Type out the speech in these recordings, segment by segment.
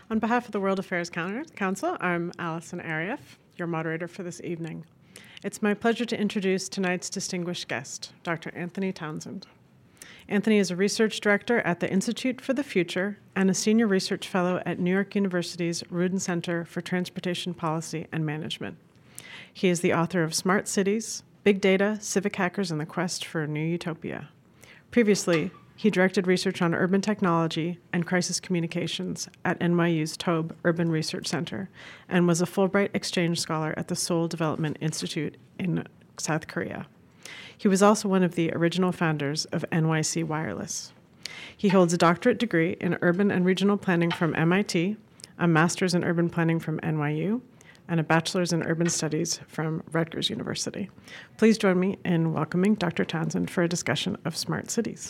On behalf of the World Affairs Council, I'm Allison Arieff, your moderator for this evening. It's my pleasure to introduce tonight's distinguished guest, Dr. Anthony Townsend. Anthony is a research director at the Institute for the Future and a senior research fellow at New York University's Rudin Center for Transportation Policy and Management. He is the author of Smart Cities, Big Data, Civic Hackers, and the Quest for a New Utopia. Previously, he directed research on urban technology and crisis communications at NYU's Tobe Urban Research Center and was a Fulbright Exchange Scholar at the Seoul Development Institute in South Korea. He was also one of the original founders of NYC Wireless. He holds a doctorate degree in urban and regional planning from MIT, a master's in urban planning from NYU, and a bachelor's in urban studies from Rutgers University. Please join me in welcoming Dr. Townsend for a discussion of smart cities.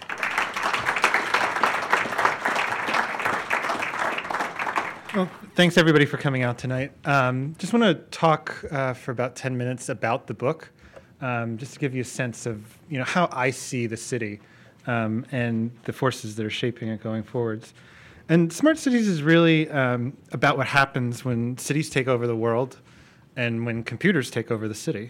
Well, thanks everybody for coming out tonight. Just want to talk for about 10 minutes about the book, just to give you a sense of how I see the city and the forces that are shaping it going forwards. And Smart Cities is really about what happens when cities take over the world and when computers take over the city.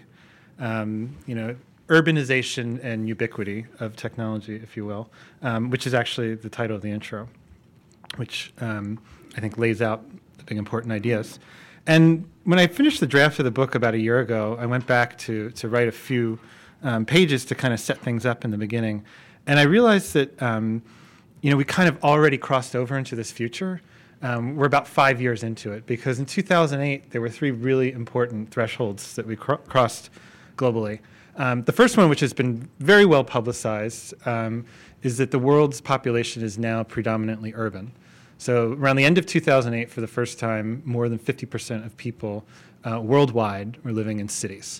Urbanization and ubiquity of technology, if you will, which is actually the title of the intro, which I think lays out the big important ideas. And when I finished the draft of the book about a year ago, I went back to write a few pages to kind of set things up in the beginning. And I realized that we kind of already crossed over into this future. We're about 5 years into it, because in 2008, there were three really important thresholds that we crossed globally. The first one, which has been very well publicized, is that the world's population is now predominantly urban. So around the end of 2008, for the first time, more than 50% of people worldwide were living in cities.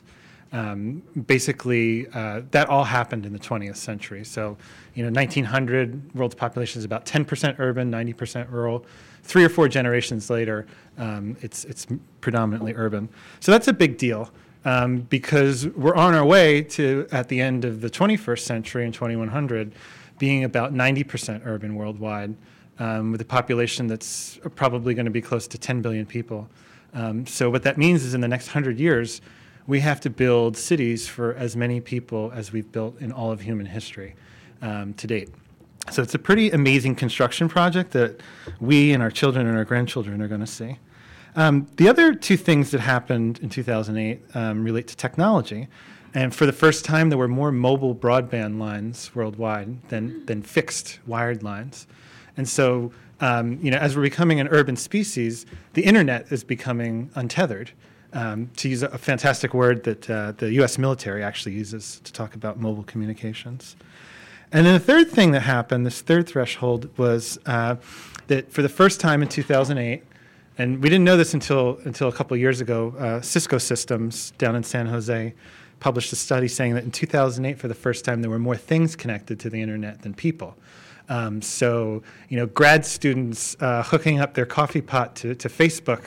That all happened in the 20th century. So, 1900, world's population is about 10% urban, 90% rural. 3 or 4 generations later, it's predominantly urban. So that's a big deal because we're on our way to, at the end of the 21st century in 2100, being about 90% urban worldwide, with a population that's probably going to be close to 10 billion people. So what that means is in the next 100 years, we have to build cities for as many people as we've built in all of human history to date. So it's a pretty amazing construction project that we and our children and our grandchildren are going to see. The other two things that happened in 2008 relate to technology. And for the first time, there were more mobile broadband lines worldwide than fixed wired lines. And so, as we're becoming an urban species, the internet is becoming untethered. To use a fantastic word that the U.S. military actually uses to talk about mobile communications. And then the third thing that happened, this third threshold, was that for the first time in 2008, and we didn't know this until a couple of years ago, Cisco Systems down in San Jose published a study saying that in 2008, for the first time, there were more things connected to the internet than people. So, grad students hooking up their coffee pot to Facebook,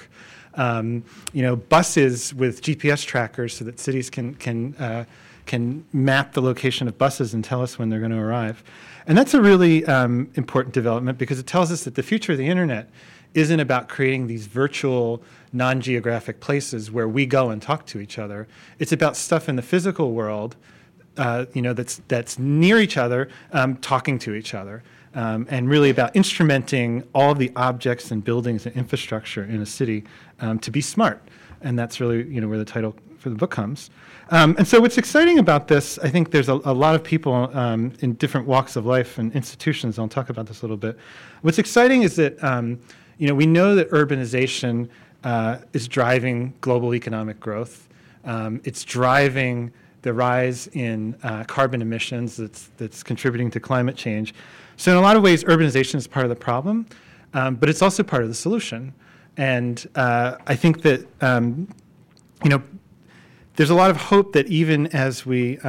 buses with GPS trackers so that cities can map the location of buses and tell us when they're going to arrive. And that's a really important development, because it tells us that the future of the internet isn't about creating these virtual, non-geographic places where we go and talk to each other. It's about stuff in the physical world that's near each other, talking to each other, and really about instrumenting all of the objects and buildings and infrastructure in a city to be smart. And that's really where the title for the book comes. And so what's exciting about this, I think there's a lot of people in different walks of life and institutions. I'll talk about this a little bit. What's exciting is that we know that urbanization is driving global economic growth. It's driving the rise in carbon emissions that's contributing to climate change. So in a lot of ways, urbanization is part of the problem, but it's also part of the solution. And I think that, there's a lot of hope that even as we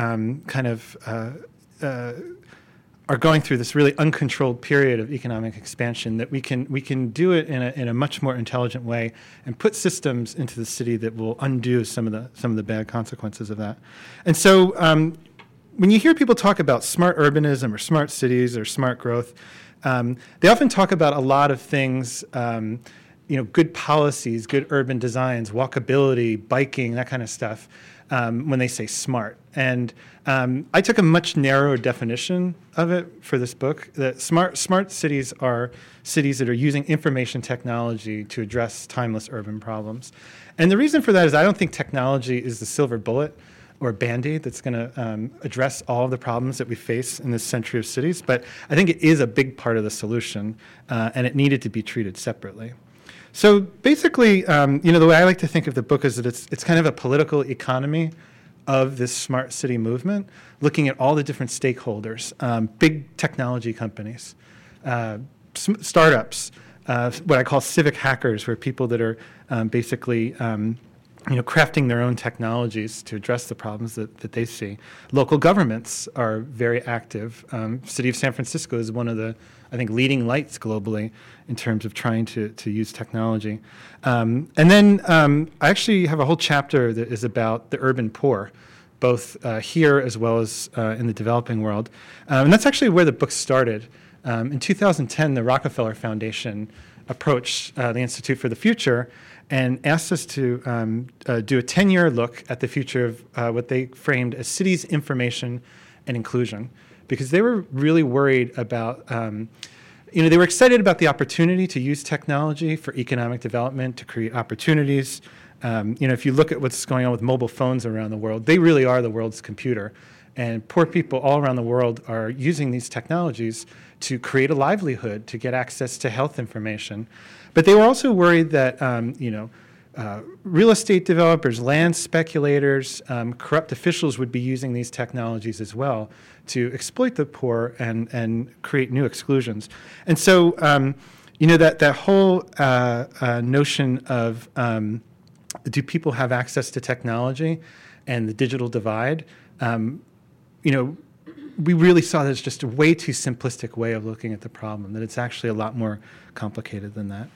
are going through this really uncontrolled period of economic expansion, that we can do it in a much more intelligent way and put systems into the city that will undo some of the bad consequences of that. And so when you hear people talk about smart urbanism or smart cities or smart growth, They often talk about a lot of things, good policies, good urban designs, walkability, biking, that kind of stuff, when they say smart. And I took a much narrower definition of it for this book. That smart cities are cities that are using information technology to address timeless urban problems. And the reason for that is I don't think technology is the silver bullet or Band-Aid that's going to address all of the problems that we face in this century of cities, but I think it is a big part of the solution, and it needed to be treated separately. So basically, the way I like to think of the book is that it's kind of a political economy of this smart city movement, looking at all the different stakeholders, big technology companies, startups, what I call civic hackers, who are people that are basically crafting their own technologies to address the problems that they see. Local governments are very active. City of San Francisco is one of the, I think, leading lights globally in terms of trying to use technology. And then I actually have a whole chapter that is about the urban poor, both here as well as in the developing world. And that's actually where the book started. In 2010, the Rockefeller Foundation approached the Institute for the Future and asked us to do a 10-year look at the future of what they framed as cities, information, and inclusion, because they were really worried about, they were excited about the opportunity to use technology for economic development, to create opportunities. If you look at what's going on with mobile phones around the world, they really are the world's computer. And poor people all around the world are using these technologies to create a livelihood, to get access to health information. But they were also worried that, real estate developers, land speculators, corrupt officials would be using these technologies as well to exploit the poor and create new exclusions. And so, that whole notion of do people have access to technology and the digital divide, we really saw that as just a way too simplistic way of looking at the problem, that it's actually a lot more complicated than that.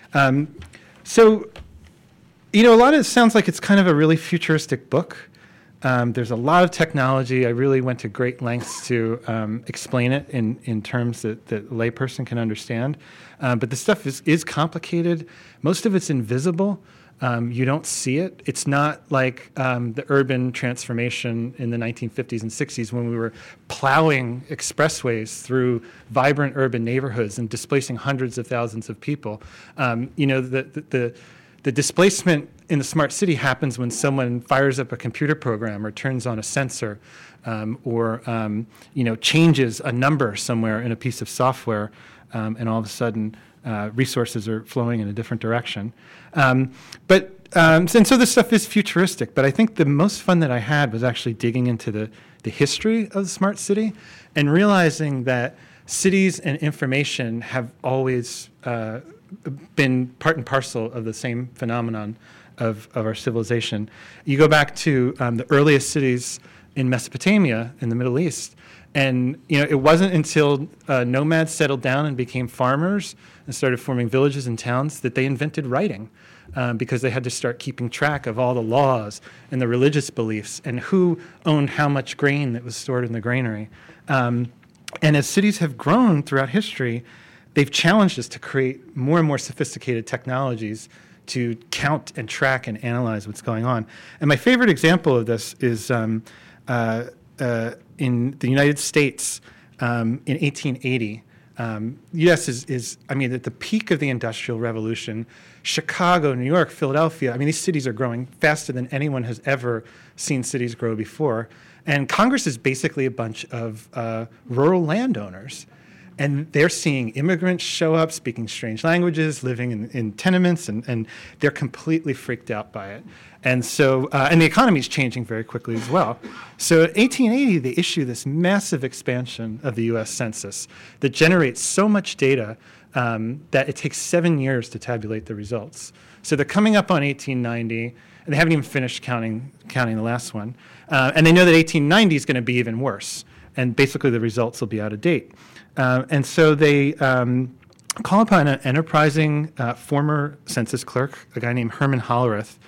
A lot of it sounds like it's kind of a really futuristic book. There's a lot of technology. I really went to great lengths to explain it in terms that a layperson can understand. But the stuff is complicated. Most of it's invisible. You don't see it. It's not like the urban transformation in the 1950s and 60s when we were plowing expressways through vibrant urban neighborhoods and displacing hundreds of thousands of people. The displacement in the smart city happens when someone fires up a computer program or turns on a sensor or changes a number somewhere in a piece of software, and all of a sudden resources are flowing in a different direction. And so this stuff is futuristic, but I think the most fun that I had was actually digging into the history of the smart city and realizing that cities and information have always been part and parcel of the same phenomenon of our civilization. You go back to the earliest cities in Mesopotamia in the Middle East, and it wasn't until nomads settled down and became farmers and started forming villages and towns that they invented writing, because they had to start keeping track of all the laws and the religious beliefs and who owned how much grain that was stored in the granary. And as cities have grown throughout history, they've challenged us to create more and more sophisticated technologies to count and track and analyze what's going on. And my favorite example of this is in the United States in 1880. U.S. is at the peak of the Industrial Revolution. Chicago, New York, Philadelphia, these cities are growing faster than anyone has ever seen cities grow before. And Congress is basically a bunch of rural landowners. And they're seeing immigrants show up, speaking strange languages, living in tenements, and they're completely freaked out by it. And so, and the economy is changing very quickly as well. So in 1880, they issue this massive expansion of the U.S. Census that generates so much data that it takes 7 years to tabulate the results. So they're coming up on 1890, and they haven't even finished counting the last one. And they know that 1890 is going to be even worse, and basically the results will be out of date. And so they call upon an enterprising former census clerk, a guy named Herman Hollerith,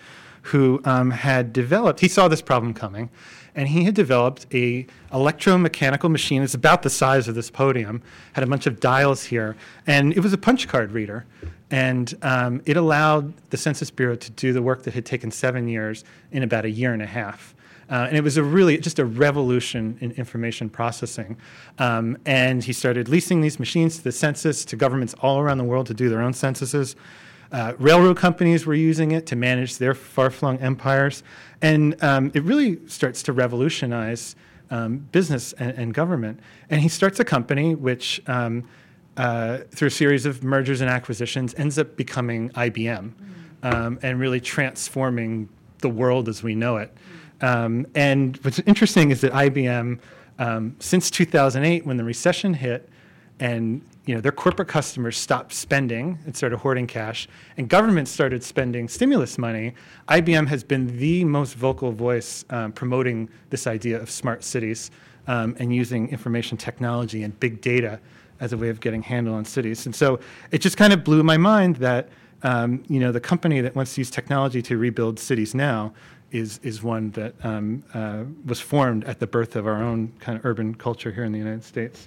who he saw this problem coming, and he had developed a electromechanical machine. It's about the size of this podium, had a bunch of dials here, and it was a punch card reader. And it allowed the Census Bureau to do the work that had taken 7 years in about a year and a half. And it was just a revolution in information processing. And he started leasing these machines to the census, to governments all around the world to do their own censuses. Railroad companies were using it to manage their far-flung empires. And it really starts to revolutionize business and government. And he starts a company which, through a series of mergers and acquisitions, ends up becoming IBM and really transforming the world as we know it. And what's interesting is that IBM, since 2008, when the recession hit, and their corporate customers stopped spending and started hoarding cash, and governments started spending stimulus money, IBM has been the most vocal voice promoting this idea of smart cities and using information technology and big data as a way of getting a handle on cities. And so it just kind of blew my mind that the company that wants to use technology to rebuild cities now is one that was formed at the birth of our own kind of urban culture here in the United States.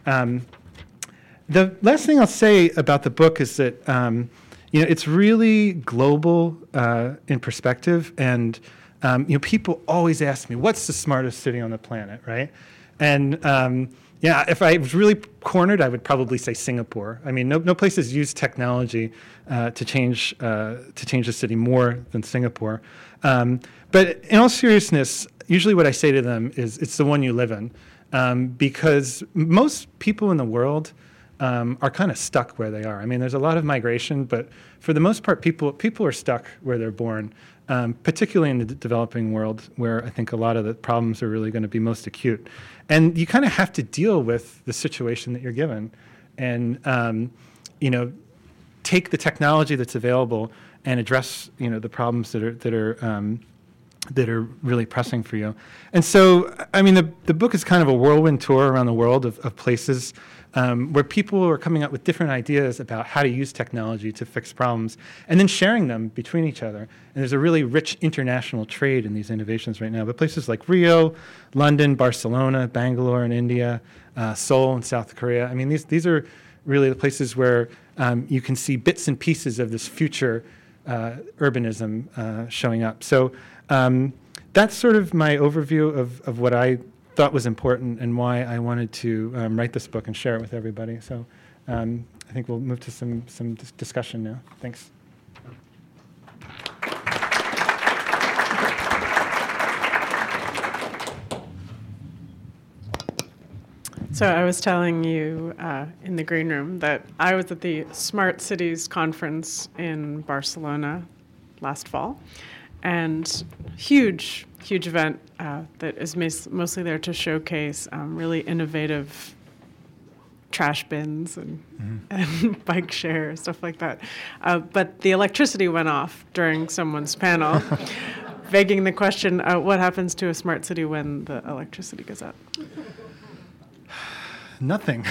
The last thing I'll say about the book is that it's really global in perspective, and people always ask me, "What's the smartest city on the planet?" Right? And if I was really cornered, I would probably say Singapore. I mean, no place has used technology to change the city more than Singapore. But in all seriousness, usually what I say to them is, it's the one you live in, because most people in the world are kind of stuck where they are. I mean, there's a lot of migration, but for the most part, people are stuck where they're born, particularly in the developing world, where I think a lot of the problems are really going to be most acute. And you kind of have to deal with the situation that you're given, and take the technology that's available and address the problems that are really pressing for you. And so, I mean, the book is kind of a whirlwind tour around the world of places where people are coming up with different ideas about how to use technology to fix problems, and then sharing them between each other. And there's a really rich international trade in these innovations right now. But places like Rio, London, Barcelona, Bangalore in India, Seoul in South Korea, I mean, these are really the places where you can see bits and pieces of this future urbanism showing up. So that's sort of my overview of what I thought was important and why I wanted to write this book and share it with everybody. So I think we'll move to some discussion now. Thanks. So I was telling you in the green room that I was at the Smart Cities Conference in Barcelona last fall, and huge event that is mostly there to showcase really innovative trash bins and bike share, stuff like that. But the electricity went off during someone's panel, begging the question, what happens to a smart city when the electricity goes out? Nothing.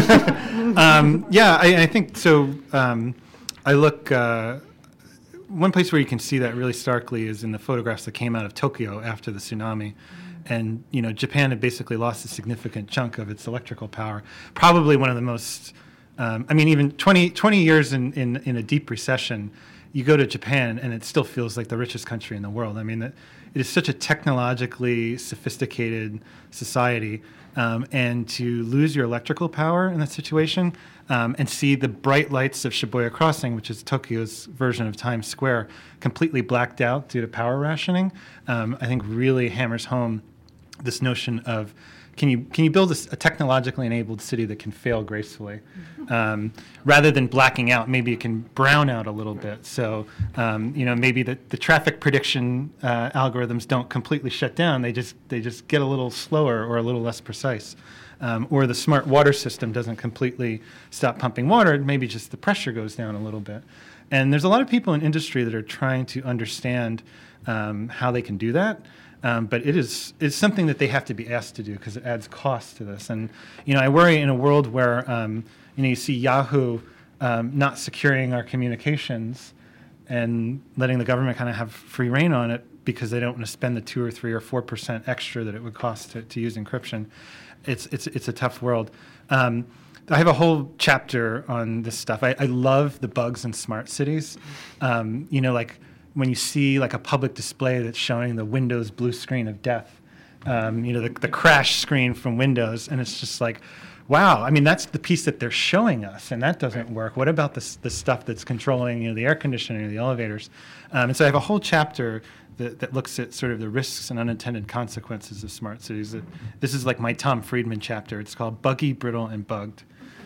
I think so. I look. One place where you can see that really starkly is in the photographs that came out of Tokyo after the tsunami. And, Japan had basically lost a significant chunk of its electrical power. Probably one of the most, even 20 years in a deep recession, you go to Japan and it still feels like the richest country in the world. I mean, it is such a technologically sophisticated society. And to lose your electrical power in that situation and see the bright lights of Shibuya Crossing, which is Tokyo's version of Times Square, completely blacked out due to power rationing, I think really hammers home this notion of can you build a technologically enabled city that can fail gracefully? Rather than blacking out, maybe it can brown out a little bit. So, maybe the traffic prediction algorithms don't completely shut down. They just get a little slower or a little less precise. Or the smart water system doesn't completely stop pumping water. Maybe just the pressure goes down a little bit. And there's a lot of people in industry that are trying to understand how they can do that. But it's something that they have to be asked to do because it adds cost to this. And, I worry in a world where, you see Yahoo not securing our communications, and letting the government kind of have free reign on it because they don't want to spend the 2 or 3 or 4% extra that it would cost to use encryption. It's a tough world. I have a whole chapter on this stuff. I love the bugs in smart cities. Like when you see like a public display that's showing the Windows blue screen of death, the crash screen from Windows, and it's just like, wow, I mean, that's the piece that they're showing us, and that doesn't work. What about the stuff that's controlling, the air conditioning or the elevators? And so I have a whole chapter that looks at sort of the risks and unintended consequences of smart cities. This is like my Tom Friedman chapter. It's called Buggy, Brittle, and Bugged.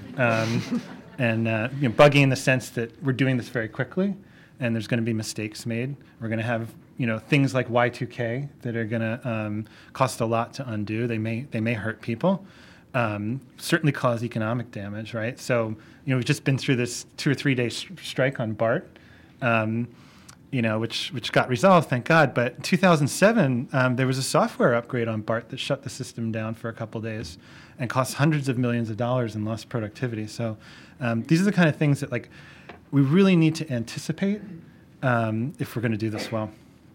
Buggy in the sense that we're doing this very quickly, and there's going to be mistakes made. We're going to have things like Y2K that are going to cost a lot to undo. They may hurt people. Certainly cause economic damage, right? So, we've just been through this 2 or 3 day strike on BART, which got resolved, thank God. But in 2007, there was a software upgrade on BART that shut the system down for a couple days and cost hundreds of millions of dollars in lost productivity. So these are the kind of things that we really need to anticipate if we're going to do this well.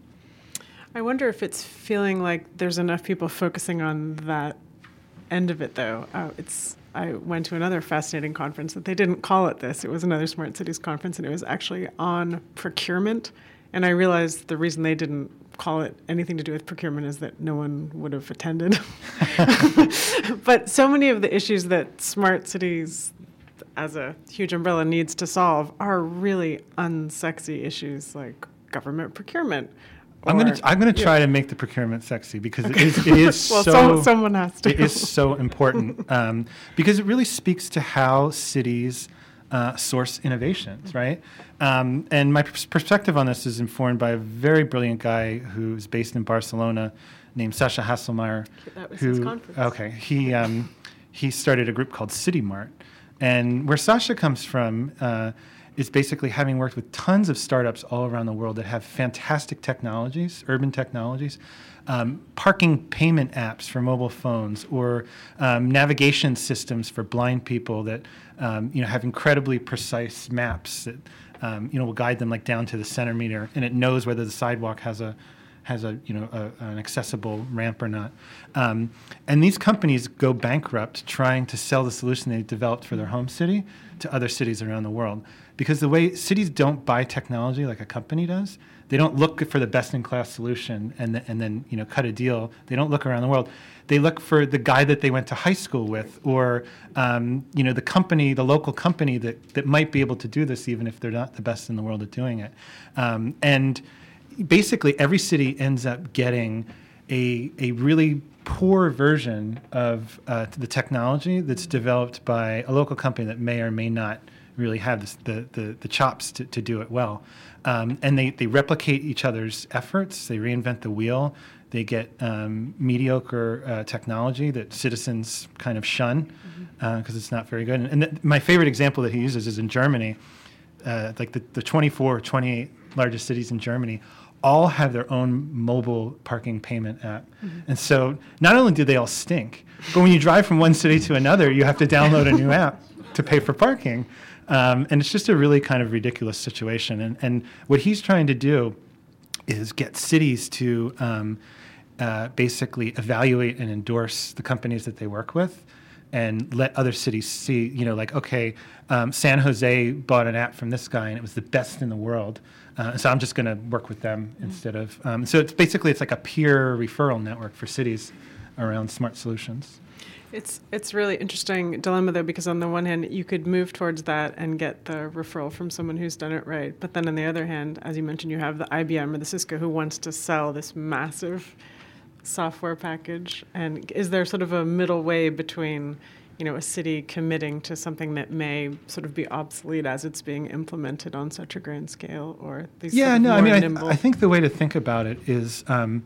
I wonder if it's feeling like there's enough people focusing on that end of it, though. I went to another fascinating conference that they didn't call it this. It was another Smart Cities conference, and it was actually on procurement. And I realized the reason they didn't call it anything to do with procurement is that no one would have attended. But so many of the issues that Smart Cities, as a huge umbrella, needs to solve are really unsexy issues like government procurement. I'm gonna try to make the procurement sexy because it is well, someone has to. It is so important because it really speaks to how cities source innovations, right? And my perspective on this is informed by a very brilliant guy who's based in Barcelona named Sascha Hasselmeyer. That was his conference. Okay, he started a group called CityMart, and where Sascha comes from. Is basically having worked with tons of startups all around the world that have fantastic technologies, urban technologies, parking payment apps for mobile phones, or navigation systems for blind people that have incredibly precise maps that will guide them down to the centimeter, and it knows whether the sidewalk has an accessible ramp or not. And these companies go bankrupt trying to sell the solution they developed for their home city to other cities around the world. Because the way cities don't buy technology like a company does, they don't look for the best-in-class solution and then cut a deal. They don't look around the world. They look for the guy that they went to high school with, or the local company that might be able to do this, even if they're not the best in the world at doing it. And basically, every city ends up getting a really poor version of the technology that's developed by a local company that may or may not really have the chops to do it well. And they replicate each other's efforts. They reinvent the wheel. They get mediocre technology that citizens kind of shun because it's not very good. And my favorite example that he uses is in Germany. The 24, 28 largest cities in Germany all have their own mobile parking payment app. Mm-hmm. And so not only do they all stink, but when you drive from one city to another, you have to download a new app to pay for parking. And it's just a really kind of ridiculous situation. And what he's trying to do is get cities to basically evaluate and endorse the companies that they work with and let other cities see, San Jose bought an app from this guy and it was the best in the world. So I'm just going to work with them instead of... so it's like a peer referral network for cities around smart solutions. It's really interesting dilemma, though, because on the one hand, you could move towards that and get the referral from someone who's done it right. But then on the other hand, as you mentioned, you have the IBM or the Cisco who wants to sell this massive software package. And is there sort of a middle way between, a city committing to something that may sort of be obsolete as it's being implemented on such a grand scale, or these nimble... I think the way to think about it is...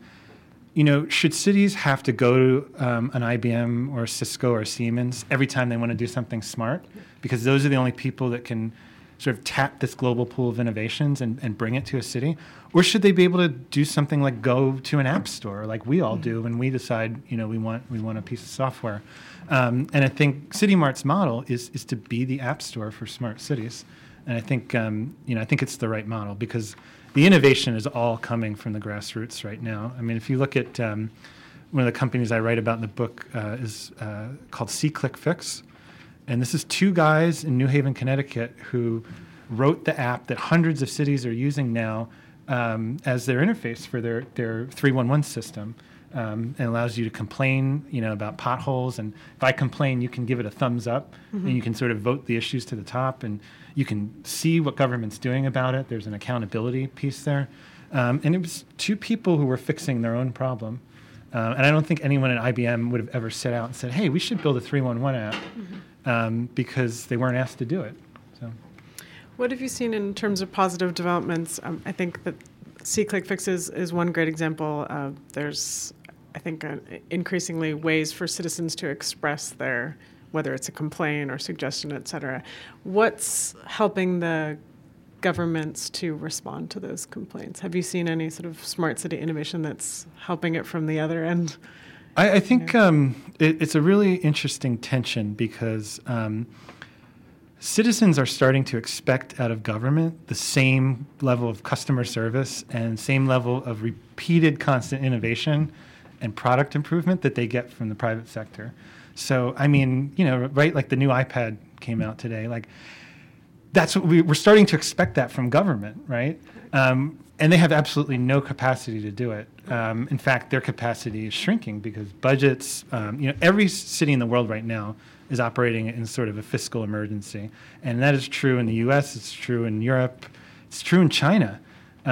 should cities have to go to an IBM or a Cisco or a Siemens every time they want to do something smart? Because those are the only people that can sort of tap this global pool of innovations and bring it to a city? Or should they be able to do something like go to an app store like we all do when we decide, we want a piece of software? And I think CityMart's model is to be the app store for smart cities. And I think, I think it's the right model because the innovation is all coming from the grassroots right now. I mean, if you look at one of the companies I write about in the book is called SeeClickFix. And this is two guys in New Haven, Connecticut who wrote the app that hundreds of cities are using now as their interface for their 311 system. And allows you to complain, about potholes. And if I complain, you can give it a thumbs up, and you can sort of vote the issues to the top, and you can see what government's doing about it. There's an accountability piece there. And it was two people who were fixing their own problem. And I don't think anyone at IBM would have ever set out and said, hey, we should build a 311 app, because they weren't asked to do it. So, what have you seen in terms of positive developments? I think that SeeClickFix is one great example. There's, I think, increasingly ways for citizens to express their, whether it's a complaint or suggestion, et cetera. What's helping the governments to respond to those complaints? Have you seen any sort of smart city innovation that's helping it from the other end? I think it's a really interesting tension because citizens are starting to expect out of government the same level of customer service and same level of repeated constant innovation and product improvement that they get from the private sector. So, I mean, right, like the new iPad came out today, like that's what we're starting to expect that from government, right? And they have absolutely no capacity to do it. In fact, their capacity is shrinking because budgets, every city in the world right now is operating in sort of a fiscal emergency. And that is true in the US, it's true in Europe, it's true in China.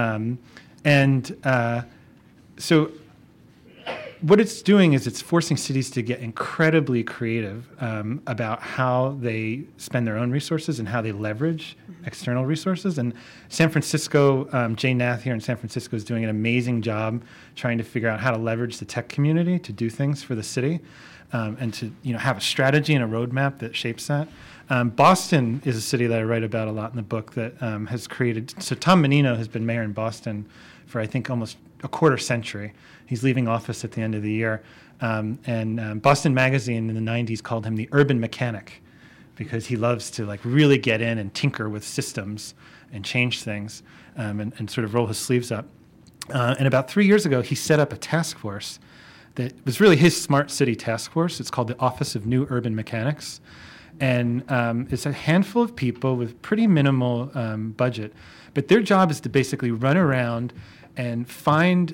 So what it's doing is it's forcing cities to get incredibly creative about how they spend their own resources and how they leverage external resources. And San Francisco, Jane Nath here in San Francisco is doing an amazing job trying to figure out how to leverage the tech community to do things for the city. And to have a strategy and a roadmap that shapes that. Boston is a city that I write about a lot in the book that has created. So Tom Menino has been mayor in Boston for I think almost a quarter century. He's leaving office at the end of the year, and Boston Magazine in the '90s called him the urban mechanic because he loves to like really get in and tinker with systems and change things and sort of roll his sleeves up. And about 3 years ago, he set up a task force that was really his smart city task force. It's called the Office of New Urban Mechanics. And it's a handful of people with pretty minimal budget. But their job is to basically run around and find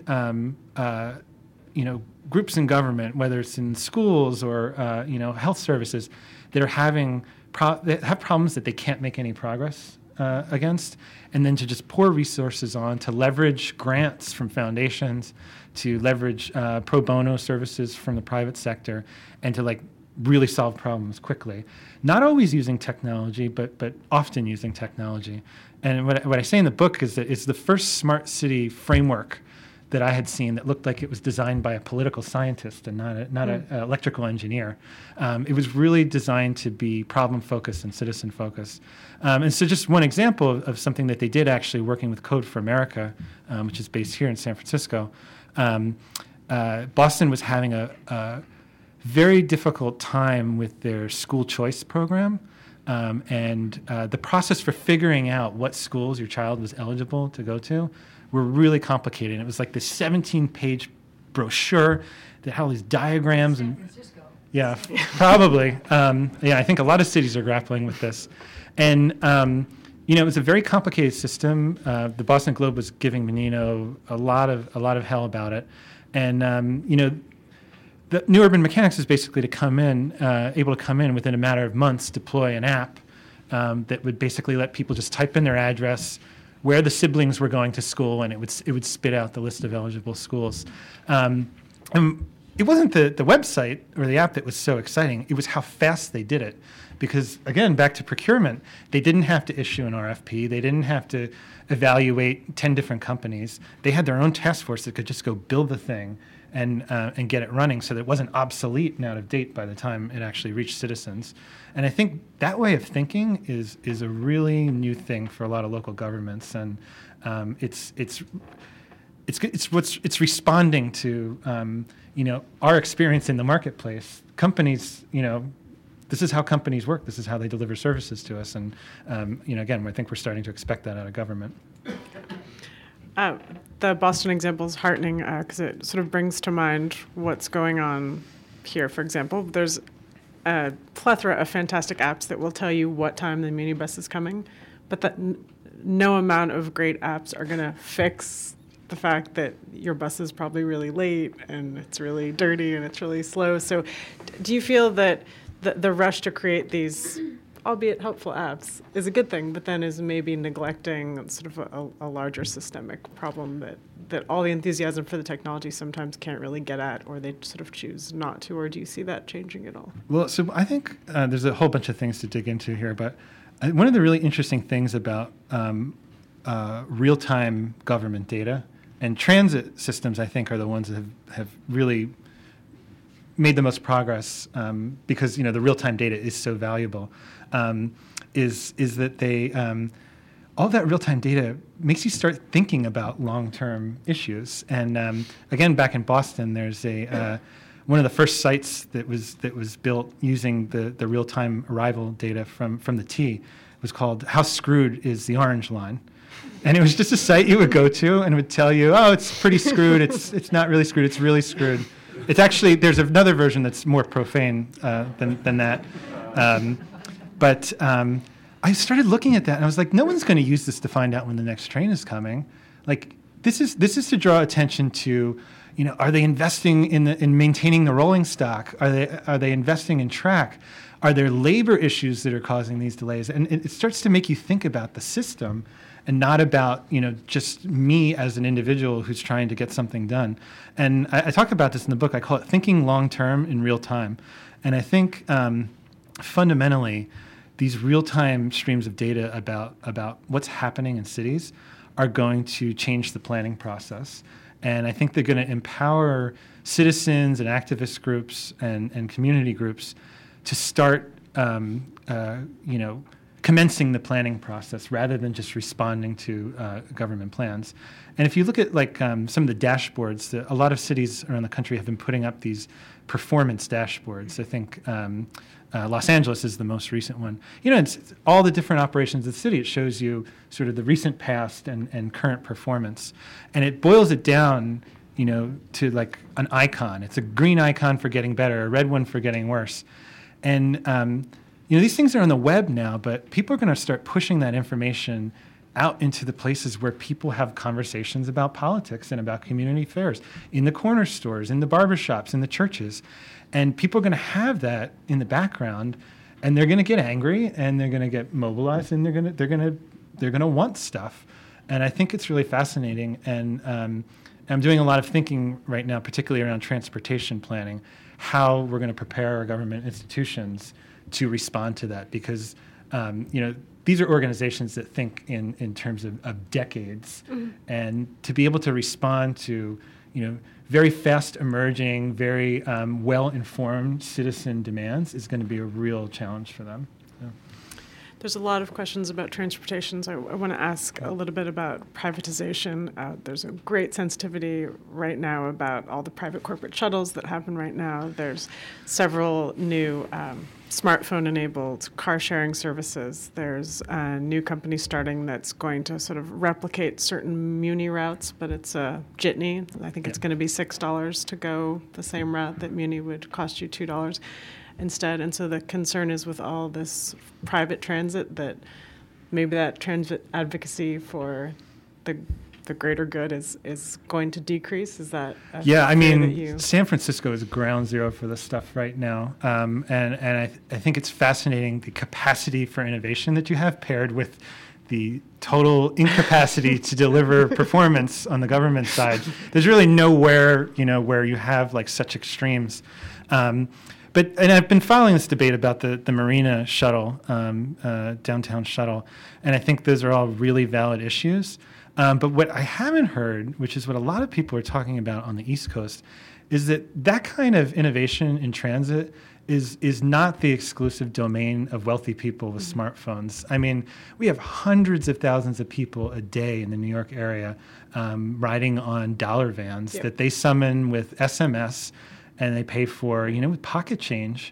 groups in government, whether it's in schools or health services, that are having that have problems that they can't make any progress against, and then to just pour resources on to leverage grants from foundations, to leverage pro bono services from the private sector, and to like really solve problems quickly. Not always using technology, but often using technology. And what I say in the book is that it's the first smart city framework that I had seen that looked like it was designed by a political scientist and not an electrical engineer. It was really designed to be problem-focused and citizen-focused. And so just one example of something that they did actually working with Code for America, which is based here in San Francisco. Boston was having a very difficult time with their school choice program. And the process for figuring out what schools your child was eligible to go to were really complicated. It was like this 17-page brochure that had all these diagrams. San Francisco. Yeah, probably. I think a lot of cities are grappling with this. And, it was a very complicated system. The Boston Globe was giving Menino a lot of hell about it. And, the New Urban Mechanics is basically able to come in within a matter of months, deploy an app that would basically let people just type in their address, where the siblings were going to school, and it would spit out the list of eligible schools. And it wasn't the website or the app that was so exciting. It was how fast they did it. Because, again, back to procurement, they didn't have to issue an RFP. They didn't have to evaluate 10 different companies. They had their own task force that could just go build the thing and get it running so that it wasn't obsolete and out of date by the time it actually reached citizens. And I think that way of thinking is a really new thing for a lot of local governments, and it's responding to our experience in the marketplace. Companies, the this is how companies work. This is how they deliver services to us. And again, I think we're starting to expect that out of government. The Boston example is heartening because it sort of brings to mind what's going on here. For example, there's a plethora of fantastic apps that will tell you what time the minibus is coming, but that no amount of great apps are going to fix the fact that your bus is probably really late and it's really dirty and it's really slow. So do you feel that the rush to create these, albeit helpful apps, is a good thing, but then is maybe neglecting sort of a larger systemic problem that all the enthusiasm for the technology sometimes can't really get at, or they sort of choose not to, or do you see that changing at all? Well, so I think there's a whole bunch of things to dig into here, but one of the really interesting things about real-time government data and transit systems, I think, are the ones that have really made the most progress because the real-time data is so valuable. Is that they all that real-time data makes you start thinking about long-term issues. And again, back in Boston, there's one of the first sites that was built using the real-time arrival data from the T was called "How Screwed Is the Orange Line?" And it was just a site you would go to and it would tell you, oh, it's pretty screwed. It's not really screwed. It's really screwed. It's actually, there's another version that's more profane than that. But I started looking at that and I was like, no one's going to use this to find out when the next train is coming. Like, this is to draw attention to, are they investing in maintaining the rolling stock? Are they investing in track? Are there labor issues that are causing these delays? And it starts to make you think about the system and not about, just me as an individual who's trying to get something done. And I talk about this in the book. I call it thinking long-term in real time. And I think fundamentally, these real-time streams of data about what's happening in cities are going to change the planning process. And I think they're going to empower citizens and activist groups and community groups to start, commencing the planning process rather than just responding to government plans. And if you look at some of the dashboards, a lot of cities around the country have been putting up these performance dashboards. I think Los Angeles is the most recent one. It's all the different operations of the city. It shows you sort of the recent past and current performance. And it boils it down, to like an icon. It's a green icon for getting better, a red one for getting worse. And these things are on the web now, but people are going to start pushing that information out into the places where people have conversations about politics and about community affairs, in the corner stores, in the barbershops, in the churches. And people are going to have that in the background, and they're going to get angry, and they're going to get mobilized, and they're going to want stuff. And I think it's really fascinating. And I'm doing a lot of thinking right now, particularly around transportation planning, how we're going to prepare our government institutions to respond to that, because these are organizations that think in terms of decades, and to be able to respond to very fast emerging, very well-informed citizen demands is going to be a real challenge for them. Yeah. There's a lot of questions about transportation, so I want to ask a little bit about privatization. There's a great sensitivity right now about all the private corporate shuttles that happen right now. There's several new smartphone-enabled car-sharing services. There's a new company starting that's going to sort of replicate certain Muni routes, but it's a jitney. I think it's going to be $6 to go the same route that Muni would cost you $2 instead. And so the concern is with all this private transit that maybe that transit advocacy for the greater good is going to decrease. Is that San Francisco is ground zero for this stuff right now, and I think it's fascinating the capacity for innovation that you have paired with the total incapacity to deliver performance on the government side. There's really nowhere where you have such extremes. But I've been following this debate about the Marina shuttle, downtown shuttle, and I think those are all really valid issues. But what I haven't heard, which is what a lot of people are talking about on the East Coast, is that kind of innovation in transit is not the exclusive domain of wealthy people with smartphones. I mean, we have hundreds of thousands of people a day in the New York area riding on dollar vans that they summon with SMS, and they pay for, with pocket change.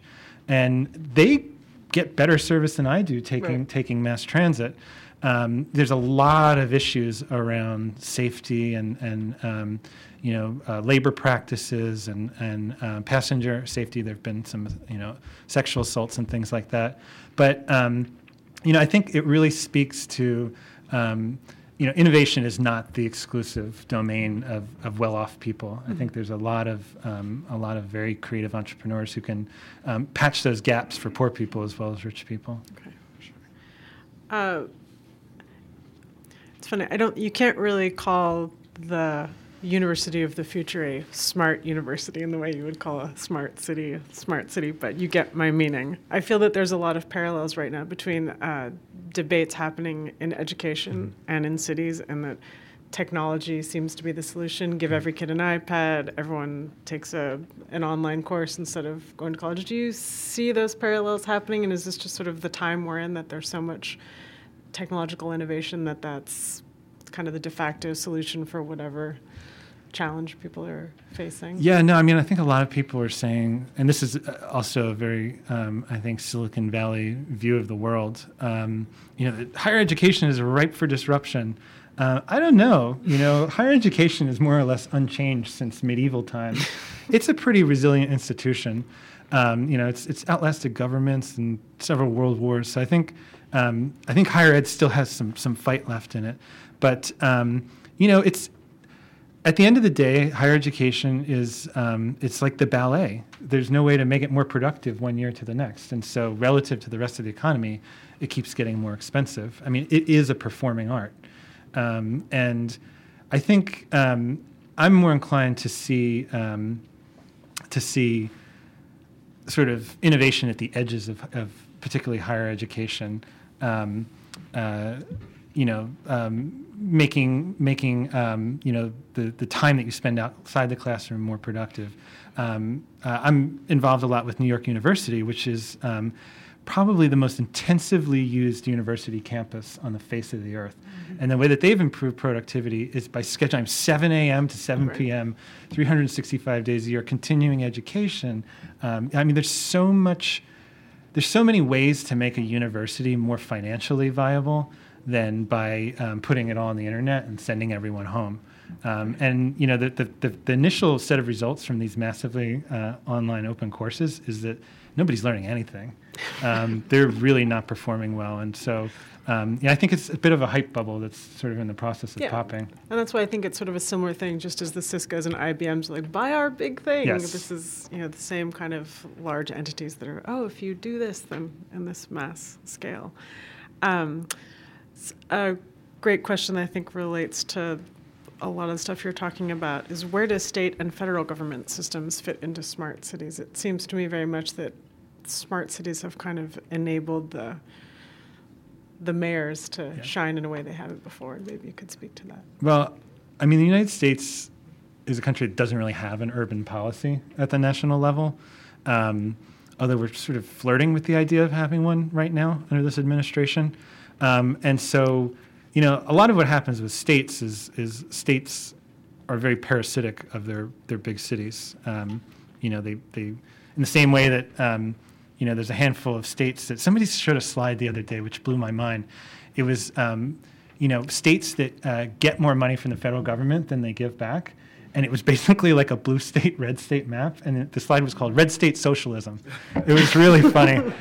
and they get better service than I do taking mass transit. There's a lot of issues around safety and labor practices and passenger safety. There have been some sexual assaults and things like that. But I think it really speaks to innovation is not the exclusive domain of well-off people. Mm-hmm. I think there's a lot of very creative entrepreneurs who can patch those gaps for poor people as well as rich people. Okay, sure. It's funny. You can't really call the University of the Future a smart university in the way you would call a smart city, but you get my meaning. I feel that there's a lot of parallels right now between debates happening in education and in cities, and that technology seems to be the solution. Give every kid an iPad, everyone takes an online course instead of going to college. Do you see those parallels happening, and is this just sort of the time we're in, that there's so much technological innovation that's kind of the de facto solution for whatever challenge people are facing? Yeah, no, I think a lot of people are saying, and this is also a very, I think, Silicon Valley view of the world, that higher education is ripe for disruption. I don't know. Higher education is more or less unchanged since medieval times. It's a pretty resilient institution. It's outlasted governments and several world wars. So I think higher ed still has some fight left in it. But it's at the end of the day, higher education is it's like the ballet. There's no way to make it more productive one year to the next. And so relative to the rest of the economy, it keeps getting more expensive. It is a performing art. And I think I'm more inclined to see sort of innovation at the edges of particularly higher education. Making the time that you spend outside the classroom more productive. I'm involved a lot with New York University, which is probably the most intensively used university campus on the face of the earth. Mm-hmm. And the way that they've improved productivity is by scheduling 7 a.m. to 7 p.m., 365 days a year, continuing education. There's so many ways to make a university more financially viable than by putting it all on the internet and sending everyone home. The initial set of results from these massively online open courses is that nobody's learning anything. They're really not performing well. And so I think it's a bit of a hype bubble that's sort of in the process of popping. And that's why I think it's sort of a similar thing, just as the Cisco's and IBM's like, buy our big thing. Yes. This is the same kind of large entities that are, if you do this, then in this mass scale. A great question that I think relates to a lot of the stuff you're talking about is, where do state and federal government systems fit into smart cities? It seems to me very much that smart cities have kind of enabled the mayors to shine in a way they haven't before. Maybe you could speak to that. Well, the United States is a country that doesn't really have an urban policy at the national level, although we're sort of flirting with the idea of having one right now under this administration. And so, a lot of what happens with states is states are very parasitic of their big cities. They in the same way that there's a handful of states that somebody showed a slide the other day which blew my mind. It was states that get more money from the federal government than they give back. And it was basically like a blue state, red state map. And the slide was called Red State Socialism. It was really funny.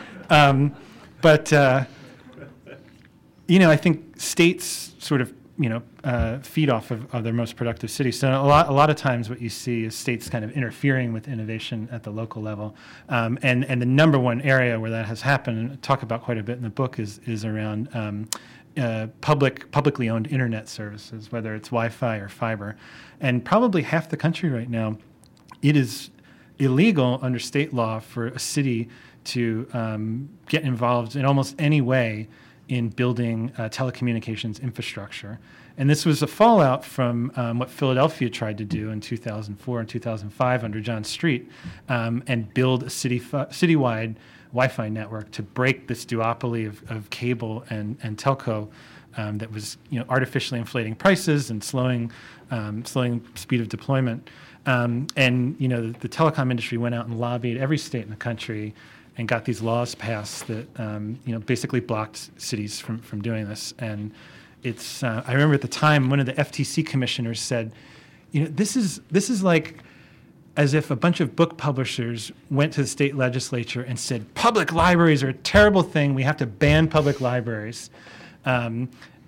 I think states sort of, feed off of their most productive cities. So a lot of times what you see is states kind of interfering with innovation at the local level. And the number one area where that has happened, and I talk about quite a bit in the book, is around publicly owned internet services, whether it's Wi-Fi or fiber. And probably half the country right now, it is illegal under state law for a city to get involved in almost any way in building telecommunications infrastructure. And this was a fallout from what Philadelphia tried to do in 2004 and 2005 under John Street, and build a citywide Wi-Fi network to break this duopoly of cable and telco that was artificially inflating prices and slowing speed of deployment. The telecom industry went out and lobbied every state in the country and got these laws passed that basically blocked cities from doing this. And it's I remember at the time one of the FTC commissioners said, this is like as if a bunch of book publishers went to the state legislature and said, public libraries are a terrible thing. We have to ban public libraries. And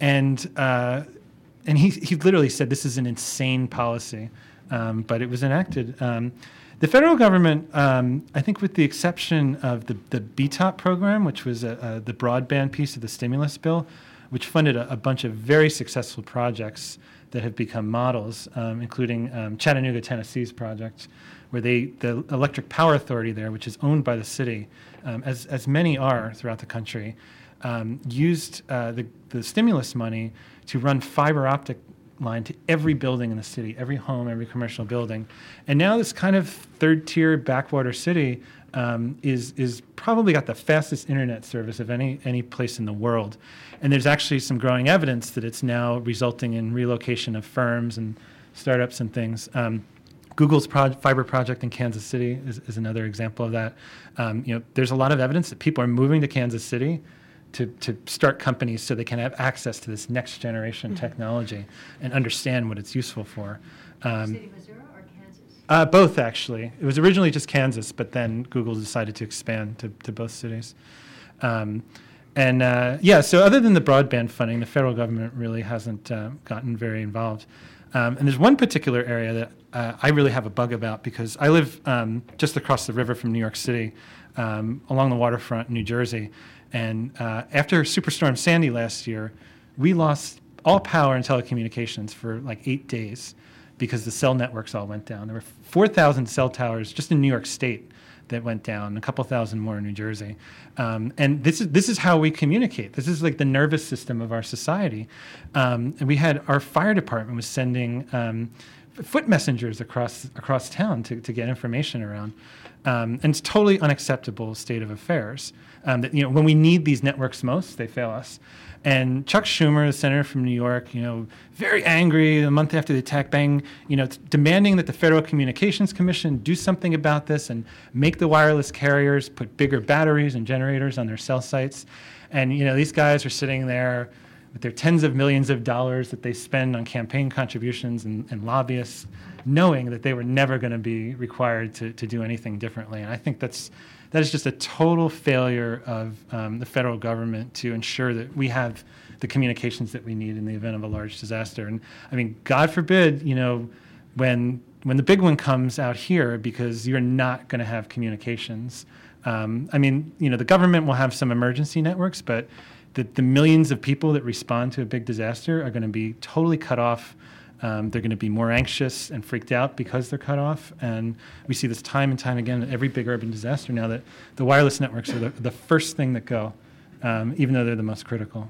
he literally said this is an insane policy, but it was enacted. The federal government, I think with the exception of the BTOP program, which was the broadband piece of the stimulus bill, which funded a bunch of very successful projects that have become models, including Chattanooga, Tennessee's project, where the Electric Power Authority there, which is owned by the city, as many are throughout the country, used the stimulus money to run fiber optic line to every building in the city, every home, every commercial building. And now this kind of third-tier backwater city is probably got the fastest internet service of any place in the world. And there's actually some growing evidence that it's now resulting in relocation of firms and startups and things. Google's fiber project in Kansas City is another example of that. There's a lot of evidence that people are moving to Kansas City to start companies so they can have access to this next generation technology and understand what it's useful for. City, Missouri or Kansas? Both, actually. It was originally just Kansas, but then Google decided to expand to both cities. So other than the broadband funding, the federal government really hasn't gotten very involved. And there's one particular area that I really have a bug about because I live just across the river from New York City, along the waterfront in New Jersey. And after Superstorm Sandy last year, we lost all power and telecommunications for like 8 days because the cell networks all went down. There were 4,000 cell towers just in New York State that went down, a couple thousand more in New Jersey. And this is how we communicate. This is like the nervous system of our society. And we had our fire department was sending foot messengers across town to get information around. And it's totally unacceptable state of affairs. That when we need these networks most, they fail us. And Chuck Schumer, the senator from New York, very angry a month after the attack, demanding that the Federal Communications Commission do something about this and make the wireless carriers put bigger batteries and generators on their cell sites. And these guys are sitting there with their tens of millions of dollars that they spend on campaign contributions and lobbyists, knowing that they were never going to be required to do anything differently. And I think that is just a total failure of the federal government to ensure that we have the communications that we need in the event of a large disaster. And I mean, God forbid, when the big one comes out here, because you're not going to have communications. The government will have some emergency networks, but the millions of people that respond to a big disaster are going to be totally cut off. They're going to be more anxious and freaked out because they're cut off. And we see this time and time again at every big urban disaster now that the wireless networks are the first thing that go, even though they're the most critical.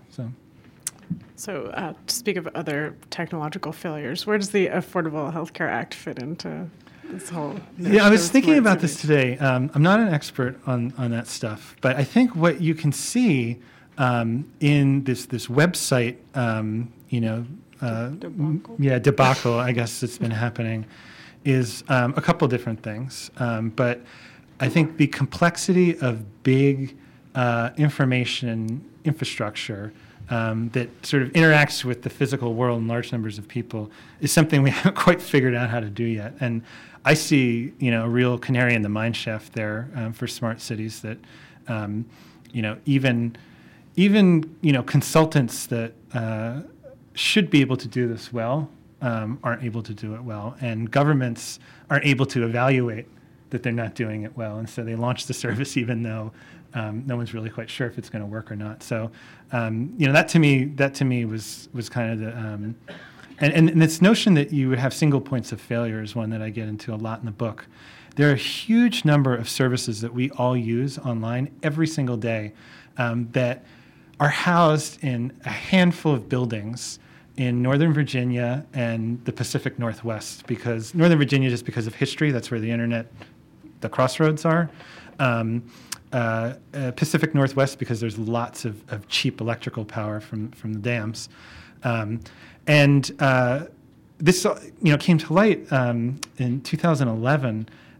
So to speak of other technological failures, where does the Affordable Health Care Act fit into this whole? Yeah, I was thinking about this today. I'm not an expert on that stuff, but I think what you can see in this website, debacle, I guess it's been happening, is a couple different things. But I think the complexity of big information infrastructure that sort of interacts with the physical world and large numbers of people is something we haven't quite figured out how to do yet. And I see, a real canary in the mine shaft there for smart cities that, even consultants that should be able to do this well aren't able to do it well, and governments aren't able to evaluate that they're not doing it well, and so they launch the service even though no one's really quite sure if it's going to work or not. So, that to me was kind of the and this notion that you would have single points of failure is one that I get into a lot in the book. There are a huge number of services that we all use online every single day that are housed in a handful of buildings in Northern Virginia and the Pacific Northwest, because Northern Virginia, just because of history, that's where the crossroads are. Pacific Northwest, because there's lots of cheap electrical power from the dams. This came to light in 2011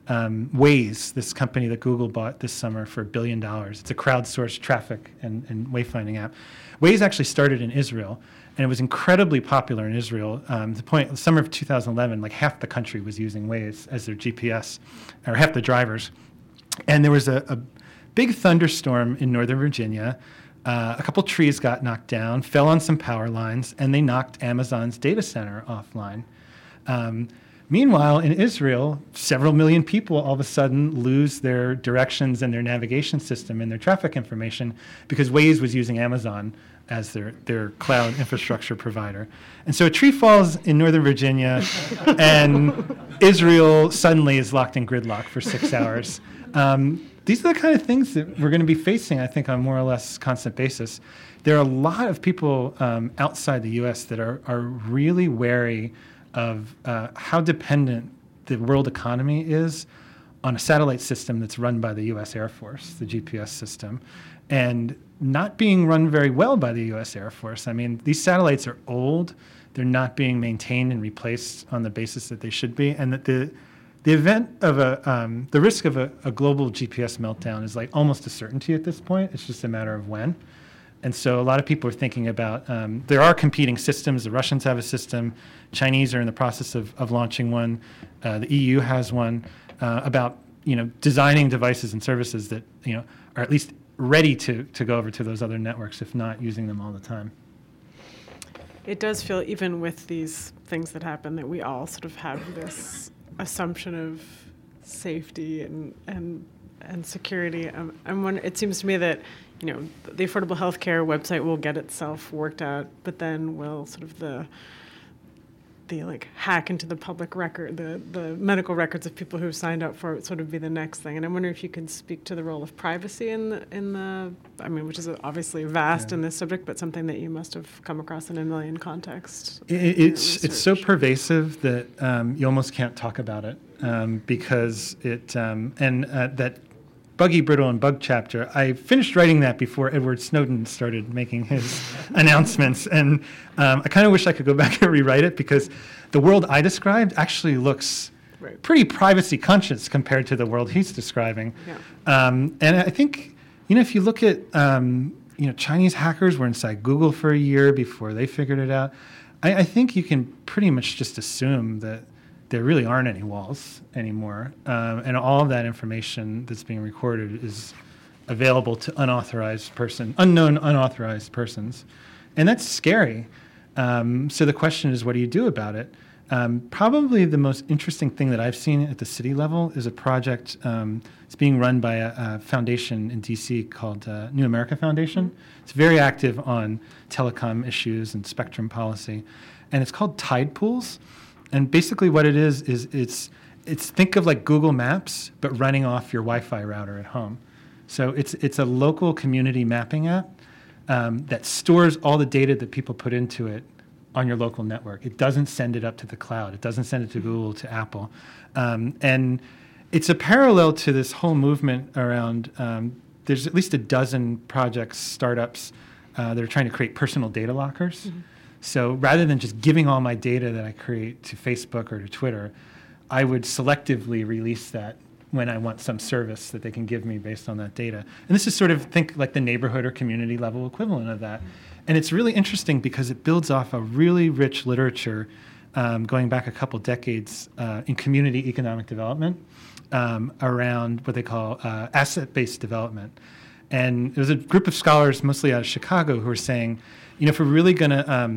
Waze, this company that Google bought this summer for $1 billion. It's a crowdsourced traffic and wayfinding app. Waze actually started in Israel, and it was incredibly popular in Israel. The summer of 2011, like half the country was using Waze as their GPS, or half the drivers. And there was a big thunderstorm in Northern Virginia. A couple trees got knocked down, fell on some power lines, and they knocked Amazon's data center offline. Meanwhile, in Israel, several million people all of a sudden lose their directions and their navigation system and their traffic information because Waze was using Amazon as their cloud infrastructure provider. And so a tree falls in Northern Virginia, and Israel suddenly is locked in gridlock for 6 hours. These are the kind of things that we're going to be facing, I think, on more or less constant basis. There are a lot of people outside the U.S. that are really wary of how dependent the world economy is on a satellite system that's run by the U.S. Air Force, the GPS system, and not being run very well by the U.S. Air Force. I mean, these satellites are old. They're not being maintained and replaced on the basis that they should be, and that the event of the risk of a global GPS meltdown is like almost a certainty at this point. It's just a matter of when. And so a lot of people are thinking about, there are competing systems. The Russians have a system. Chinese are in the process of launching one. The EU has one about, designing devices and services that, are at least ready to go over to those other networks, if not using them all the time. It does feel, even with these things that happen, that we all sort of have this assumption of safety and security. It seems to me that the Affordable Health Care website will get itself worked out, but then will sort of the hack into the public record, the medical records of people who've signed up for it sort of be the next thing. And I wonder if you can speak to the role of privacy in the which is obviously vast in this subject, but something that you must have come across in a million contexts. It's so pervasive that you almost can't talk about it because it that Buggy, Brittle, and Bug chapter, I finished writing that before Edward Snowden started making his announcements. And I kind of wish I could go back and rewrite it because the world I described actually looks pretty privacy conscious compared to the world he's describing. Yeah. And I think, if you look at, Chinese hackers were inside Google for a year before they figured it out. I think you can pretty much just assume that there really aren't any walls anymore, and all of that information that's being recorded is available to unknown unauthorized persons, and that's scary. So the question is, what do you do about it? Probably the most interesting thing that I've seen at the city level is a project. It's being run by a foundation in D.C. called New America Foundation. It's very active on telecom issues and spectrum policy, and it's called Tide Pools. And basically what it is it's think of like Google Maps, but running off your Wi-Fi router at home. So it's a local community mapping app that stores all the data that people put into it on your local network. It doesn't send it up to the cloud. It doesn't send it to Google, to Apple. And it's a parallel to this whole movement around, there's at least a dozen projects, startups that are trying to create personal data lockers. Mm-hmm. So rather than just giving all my data that I create to Facebook or to Twitter, I would selectively release that when I want some service that they can give me based on that data. And this is sort of, think like the neighborhood or community level equivalent of that. And it's really interesting because it builds off a really rich literature going back a couple decades in community economic development around what they call asset-based development. And there was a group of scholars, mostly out of Chicago, who were saying, if we're really going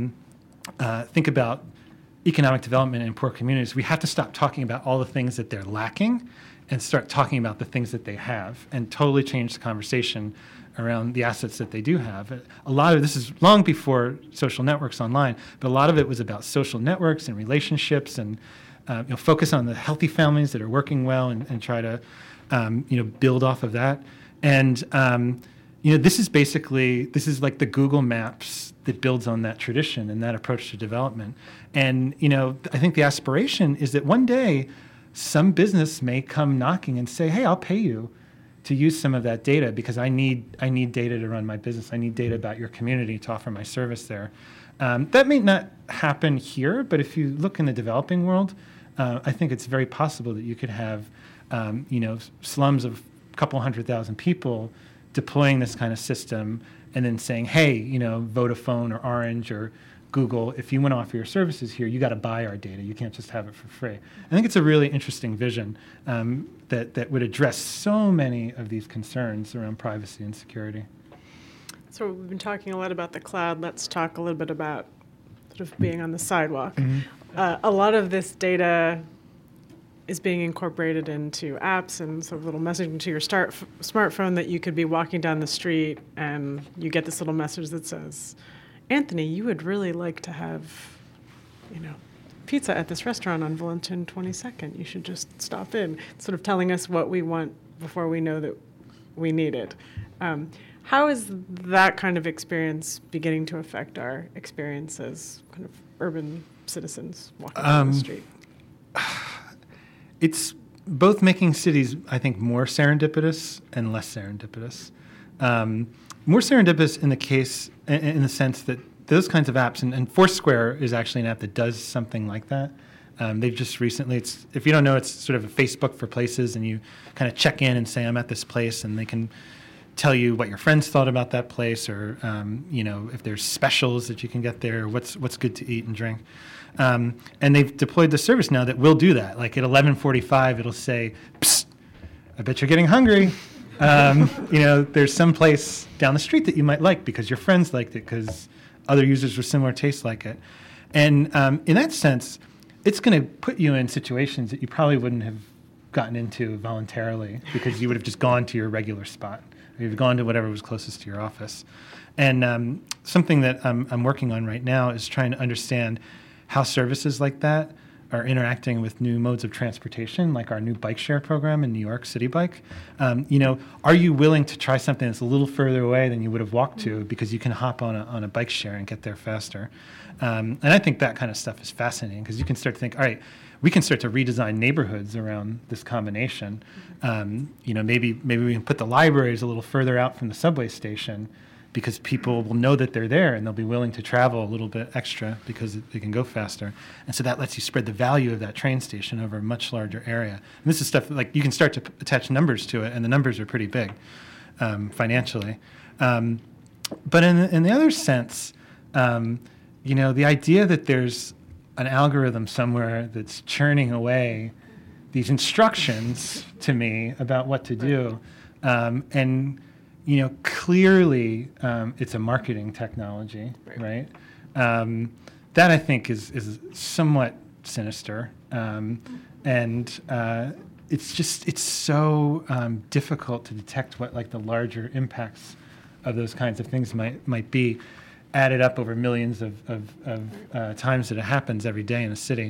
to think about economic development in poor communities, we have to stop talking about all the things that they're lacking and start talking about the things that they have, and totally change the conversation around the assets that they do have. A lot of this is long before social networks online, but a lot of it was about social networks and relationships, and focus on the healthy families that are working well, and try to build off of that. And this is like the Google Maps that builds on that tradition and that approach to development. And I think the aspiration is that one day some business may come knocking and say, hey, I'll pay you to use some of that data because I need data to run my business. I need data about your community to offer my service there. That may not happen here, but if you look in the developing world, I think it's very possible that you could have slums of a couple 100,000 people deploying this kind of system and then saying, hey, Vodafone or Orange or Google, if you want to offer your services here, you got to buy our data. You can't just have it for free. I think it's a really interesting vision that would address so many of these concerns around privacy and security. So we've been talking a lot about the cloud. Let's talk a little bit about sort of being on the sidewalk. A lot of this data is being incorporated into apps and sort of little messaging to your smartphone that you could be walking down the street and you get this little message that says, Anthony, you would really like to have, pizza at this restaurant on Valentin 22nd. You should just stop in. Sort of telling us what we want before we know that we need it. How is that kind of experience beginning to affect our experience as kind of urban citizens walking down the street? It's both making cities, I think, more serendipitous and less serendipitous. More serendipitous in the sense that those kinds of apps, and Foursquare is actually an app that does something like that. They've just recently, if you don't know, it's sort of a Facebook for places, and you kind of check in and say, I'm at this place, and they can tell you what your friends thought about that place, or if there's specials that you can get there, what's good to eat and drink. And they've deployed the service now that will do that. Like at 11:45, it'll say, "Psst, I bet you're getting hungry. There's some place down the street that you might like because your friends liked it because other users with similar tastes like it." And in that sense, it's going to put you in situations that you probably wouldn't have gotten into voluntarily because you would have just gone to your regular spot. Or you've gone to whatever was closest to your office. And something that I'm working on right now is trying to understand how services like that are interacting with new modes of transportation, like our new bike share program in New York, City Bike. Are you willing to try something that's a little further away than you would have walked to because you can hop on a bike share and get there faster? And I think that kind of stuff is fascinating because you can start to think, all right, we can start to redesign neighborhoods around this combination. Maybe we can put the libraries a little further out from the subway station because people will know that they're there and they'll be willing to travel a little bit extra because they can go faster. And so that lets you spread the value of that train station over a much larger area. And this is stuff like you can start to attach numbers to it, and the numbers are pretty big financially. But in the other sense, the idea that there's an algorithm somewhere that's churning away these instructions to me about what to do, clearly it's a marketing technology, right? That I think is somewhat sinister, and it's so difficult to detect what like the larger impacts of those kinds of things might be, added up over millions of times that it happens every day in a city,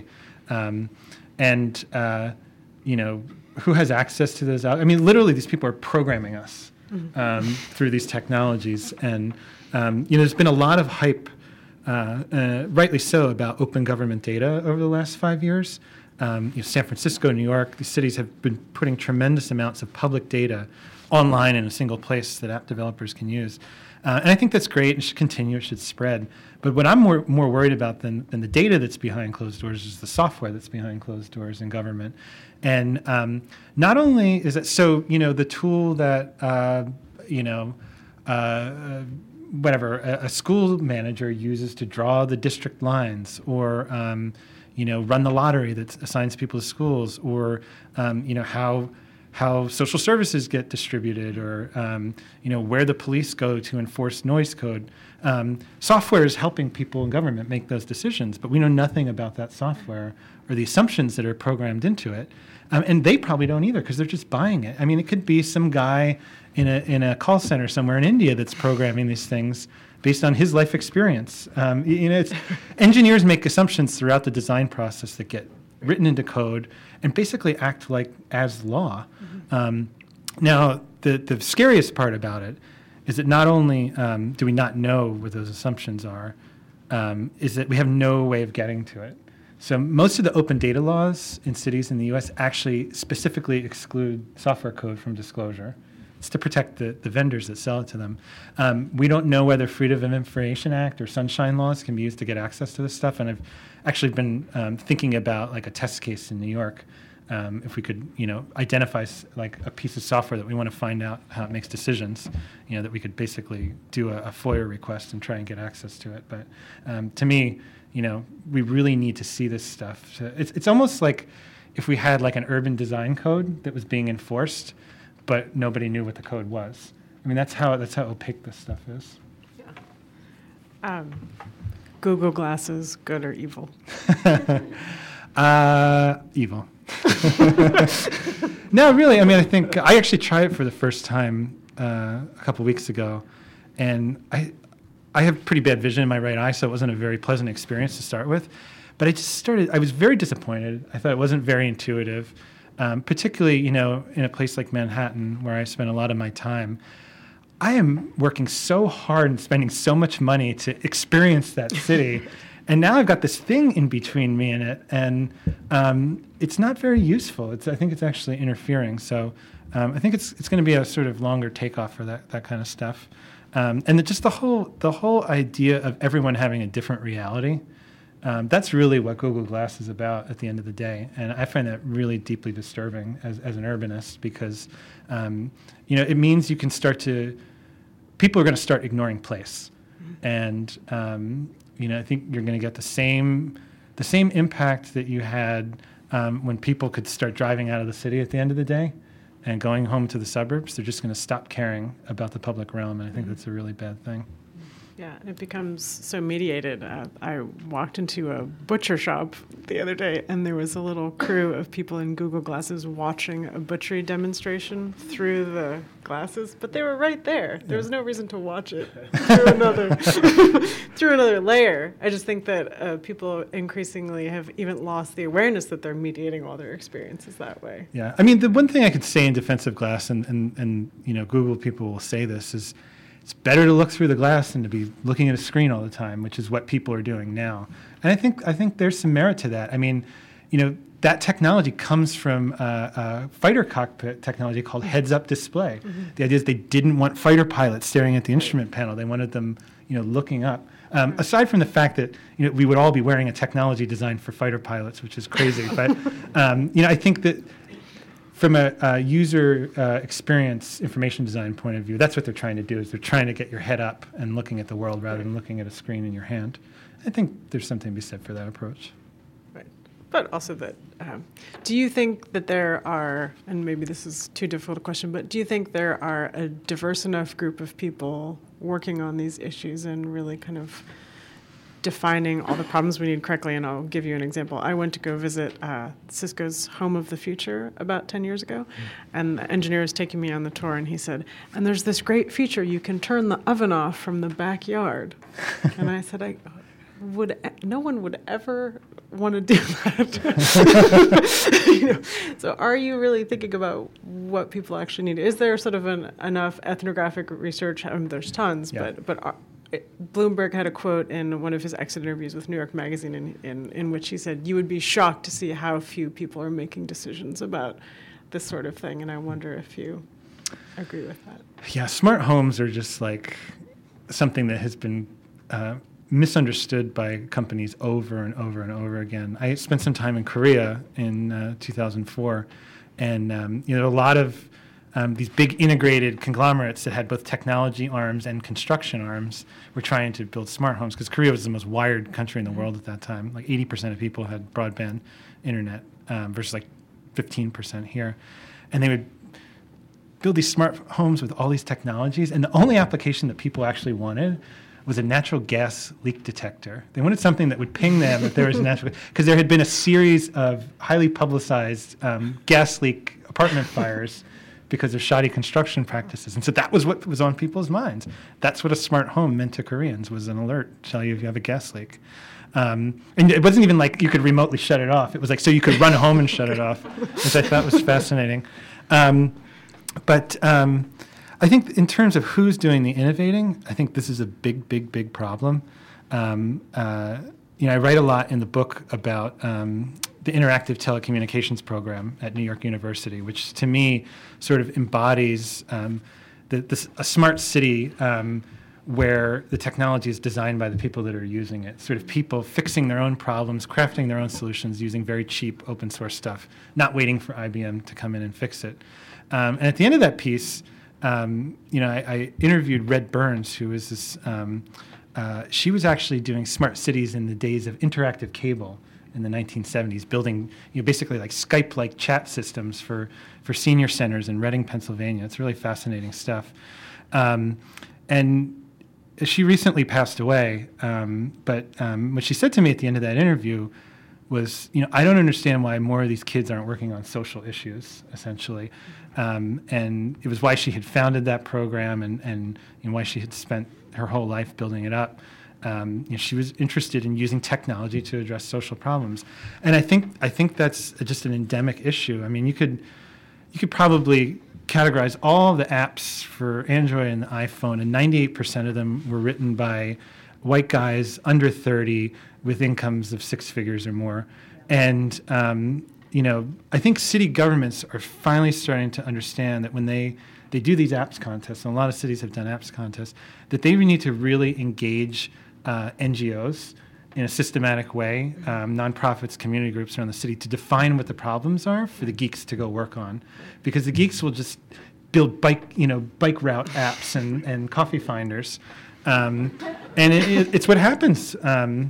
who has access to those? Literally, these people are programming us. Through these technologies. And, there's been a lot of hype, rightly so, about open government data over the last 5 years. San Francisco, New York, these cities have been putting tremendous amounts of public data online in a single place that app developers can use. And I think that's great and should continue, it should spread. But what I'm more worried about than the data that's behind closed doors is the software that's behind closed doors in government. And not only is it the tool that, a school manager uses to draw the district lines or, run the lottery that assigns people to schools or, how social services get distributed or, where the police go to enforce noise code. Software is helping people in government make those decisions, but we know nothing about that software or the assumptions that are programmed into it. And they probably don't either because they're just buying it. It could be some guy in a call center somewhere in India that's programming these things based on his life experience. Engineers make assumptions throughout the design process that get written into code and basically act like as law. Now, the scariest part about it is that not only do we not know what those assumptions are, is that we have no way of getting to it. So most of the open data laws in cities in the U.S. actually specifically exclude software code from disclosure. It's to protect the vendors that sell it to them. We don't know whether Freedom of Information Act or Sunshine laws can be used to get access to this stuff. And I've actually been thinking about like a test case in New York If we could, identify like a piece of software that we want to find out how it makes decisions, that we could basically do a FOIA request and try and get access to it. But to me, we really need to see this stuff. It's almost like if we had like an urban design code that was being enforced, but nobody knew what the code was. I mean, that's how opaque this stuff is. Yeah. Google Glasses, good or evil? Evil. No, really. I mean, I think I actually tried it for the first time a couple weeks ago, and I have pretty bad vision in my right eye, so it wasn't a very pleasant experience to start with. But I was very disappointed. I thought it wasn't very intuitive, particularly, in a place like Manhattan where I spent a lot of my time. I am working so hard and spending so much money to experience that city. And now I've got this thing in between me and it, and it's not very useful. I think it's actually interfering. So I think it's going to be a sort of longer takeoff for that kind of stuff. And just the whole idea of everyone having a different reality, that's really what Google Glass is about at the end of the day. And I find that really deeply disturbing as an urbanist because, it means you can people are going to start ignoring place. And, I think you're going to get the same impact that you had when people could start driving out of the city at the end of the day and going home to the suburbs. They're just going to stop caring about the public realm, and I think that's a really bad thing. Yeah, and it becomes so mediated. I walked into a butcher shop the other day, and there was a little crew of people in Google Glasses watching a butchery demonstration through the glasses, but they were right there. There was no reason to watch it through another layer. I just think that people increasingly have even lost the awareness that they're mediating all their experiences that way. Yeah, I mean, the one thing I could say in defense of glass, and Google people will say this, is it's better to look through the glass than to be looking at a screen all the time, which is what people are doing now. And I think there's some merit to that. I mean, that technology comes from a fighter cockpit technology called heads-up display. Mm-hmm. The idea is they didn't want fighter pilots staring at the instrument panel. They wanted them, looking up. Aside from the fact that we would all be wearing a technology designed for fighter pilots, which is crazy, but I think that from a user experience information design point of view, that's what they're trying to do, is they're trying to get your head up and looking at the world rather than looking at a screen in your hand. I think there's something to be said for that approach. Right. But also that, do you think that there are, and maybe this is too difficult a question, but do you think there are a diverse enough group of people working on these issues and really kind of defining all the problems we need correctly? And I'll give you an example. I went to go visit Cisco's Home of the Future about 10 years ago, and the engineer was taking me on the tour, and he said, and there's this great feature, you can turn the oven off from the backyard. And I said, no one would ever want to do that. So are you really thinking about what people actually need? Is there sort of enough ethnographic research? I mean, there's tons, yeah. but Bloomberg had a quote in one of his exit interviews with New York Magazine in which he said, you would be shocked to see how few people are making decisions about this sort of thing. And I wonder if you agree with that. Yeah, smart homes are just like something that has been misunderstood by companies over and over and over again. I spent some time in Korea in 2004, and a lot of these big integrated conglomerates that had both technology arms and construction arms were trying to build smart homes, because Korea was the most wired country in the world at that time. Like 80% of people had broadband internet versus like 15% here. And they would build these smart homes with all these technologies, and the only application that people actually wanted was a natural gas leak detector. They wanted something that would ping them if there was a natural, because there had been a series of highly publicized gas leak apartment fires because of shoddy construction practices. And so that was what was on people's minds. That's what a smart home meant to Koreans, was an alert to tell you if you have a gas leak. And it wasn't even like you could remotely shut it off. It was like so you could run home and shut it off, which I thought was fascinating. But I think in terms of who's doing the innovating, I think this is a big, big, big problem. I write a lot in the book about the interactive telecommunications program at New York University, which to me sort of embodies a smart city where the technology is designed by the people that are using it, sort of people fixing their own problems, crafting their own solutions using very cheap open source stuff, not waiting for IBM to come in and fix it. And at the end of that piece, I interviewed Red Burns, who is this, she was actually doing smart cities in the days of interactive cable in the 1970s, building basically like Skype-like chat systems for senior centers in Reading, Pennsylvania. It's really fascinating stuff. And she recently passed away, but what she said to me at the end of that interview was, I don't understand why more of these kids aren't working on social issues, essentially. And it was why she had founded that program and why she had spent her whole life building it up. She was interested in using technology to address social problems. And I think that's just an endemic issue. I mean, you could probably categorize all the apps for Android and the iPhone, and 98% of them were written by white guys under 30 with incomes of six figures or more. And, I think city governments are finally starting to understand that when they do these apps contests, and a lot of cities have done apps contests, that they need to really engage NGOs in a systematic way, nonprofits, community groups around the city, to define what the problems are for the geeks to go work on, because the geeks will just build bike route apps and coffee finders, and it's what happens. I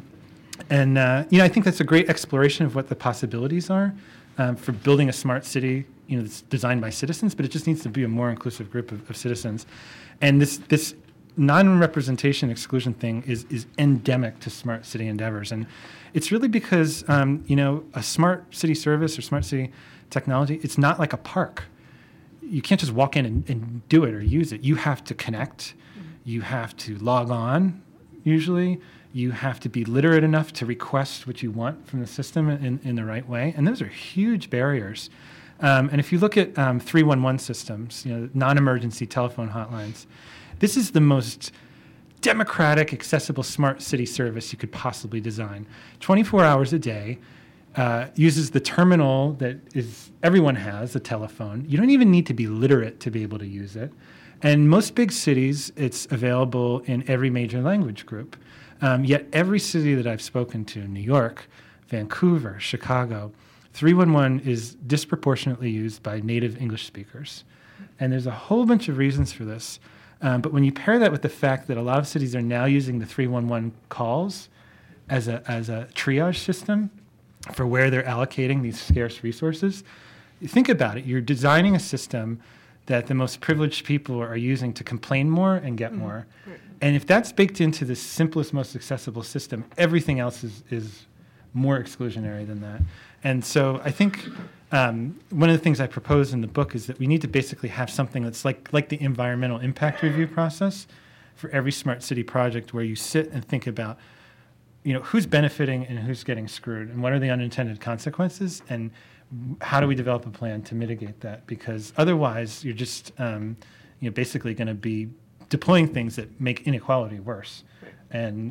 think that's a great exploration of what the possibilities are for building a smart city, that's designed by citizens, but it just needs to be a more inclusive group of citizens, and this non-representation exclusion thing is endemic to smart city endeavors. And it's really because, a smart city service or smart city technology, it's not like a park. You can't just walk in and do it or use it. You have to connect. You have to log on, usually. You have to be literate enough to request what you want from the system in the right way. And those are huge barriers. And if you look at 311 systems, non-emergency telephone hotlines, this is the most democratic, accessible smart city service you could possibly design. 24 hours a day, uses the terminal that everyone has, a telephone. You don't even need to be literate to be able to use it. And most big cities, it's available in every major language group. Yet every city that I've spoken to, New York, Vancouver, Chicago, 311 is disproportionately used by native English speakers. And there's a whole bunch of reasons for this. But when you pair that with the fact that a lot of cities are now using the 311 calls as a triage system for where they're allocating these scarce resources, you think about it. You're designing a system that the most privileged people are using to complain more and get more. Right. And if that's baked into the simplest, most accessible system, everything else is more exclusionary than that. And so I think one of the things I propose in the book is that we need to basically have something that's like the environmental impact review process for every smart city project, where you sit and think about, who's benefiting and who's getting screwed, and what are the unintended consequences, and how do we develop a plan to mitigate that? Because otherwise, you're just basically going to be deploying things that make inequality worse, and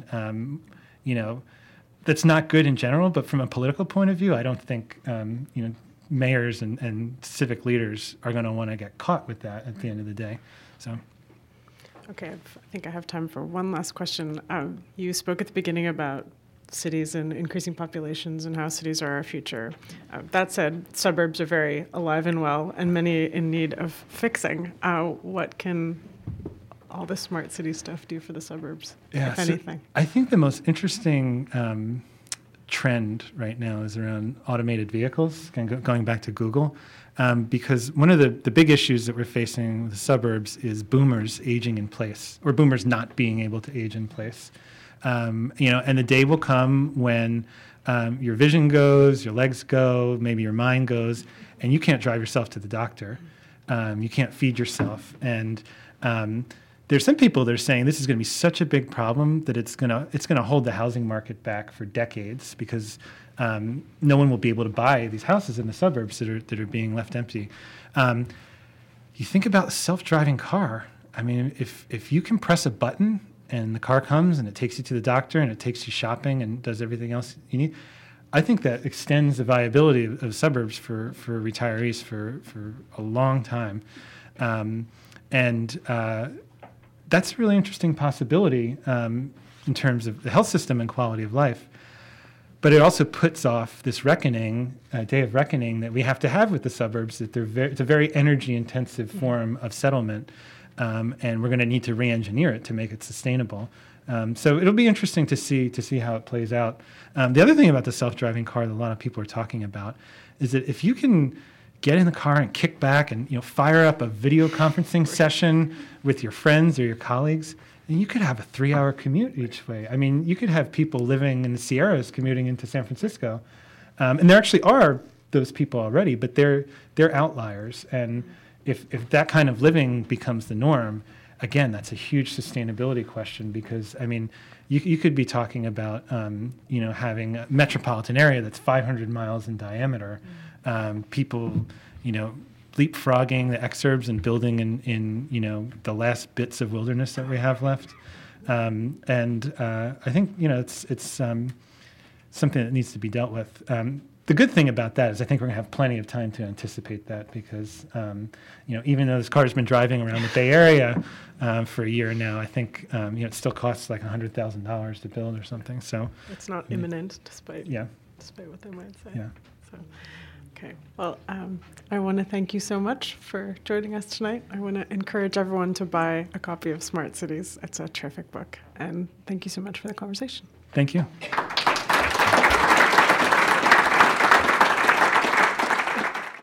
that's not good in general. But from a political point of view, I don't think mayors and civic leaders are going to want to get caught with that at the end of the day. So. Okay, I think I have time for one last question. You spoke at the beginning about cities and increasing populations and how cities are our future. That said, suburbs are very alive and well, and many in need of fixing. What can all this smart city stuff do for the suburbs, if anything? I think the most interesting trend right now is around automated vehicles, going back to Google, because one of the big issues that we're facing with the suburbs is boomers aging in place, or boomers not being able to age in place. And the day will come when your vision goes, your legs go, maybe your mind goes, and you can't drive yourself to the doctor. You can't feed yourself. And there's some people that are saying this is going to be such a big problem that it's going to hold the housing market back for decades, because no one will be able to buy these houses in the suburbs that are being left empty. You think about a self-driving car. I mean, if you can press a button and the car comes and it takes you to the doctor and it takes you shopping and does everything else you need, I think that extends the viability of suburbs for retirees for a long time. that's a really interesting possibility in terms of the health system and quality of life. But it also puts off this reckoning, day of reckoning that we have to have with the suburbs, that it's a very energy-intensive form of settlement, and we're going to need to re-engineer it to make it sustainable. So it'll be interesting to see how it plays out. The other thing about the self-driving car that a lot of people are talking about is that if you can get in the car and kick back and fire up a video conferencing session with your friends or your colleagues, and you could have a 3-hour commute each way. I mean, you could have people living in the Sierras commuting into San Francisco. And there actually are those people already, but they're outliers. And if that kind of living becomes the norm, again, that's a huge sustainability question because, I mean, you could be talking about, having a metropolitan area that's 500 miles in diameter, people, leapfrogging the exurbs and building in the last bits of wilderness that we have left. I think, it's something that needs to be dealt with. The good thing about that is I think we're going to have plenty of time to anticipate that because, even though this car has been driving around the Bay Area for a year now, I think, it still costs like $100,000 to build or something. So it's not imminent, despite what they might say. Yeah. So, okay. Well, I want to thank you so much for joining us tonight. I want to encourage everyone to buy a copy of Smart Cities. It's a terrific book. And thank you so much for the conversation. Thank you.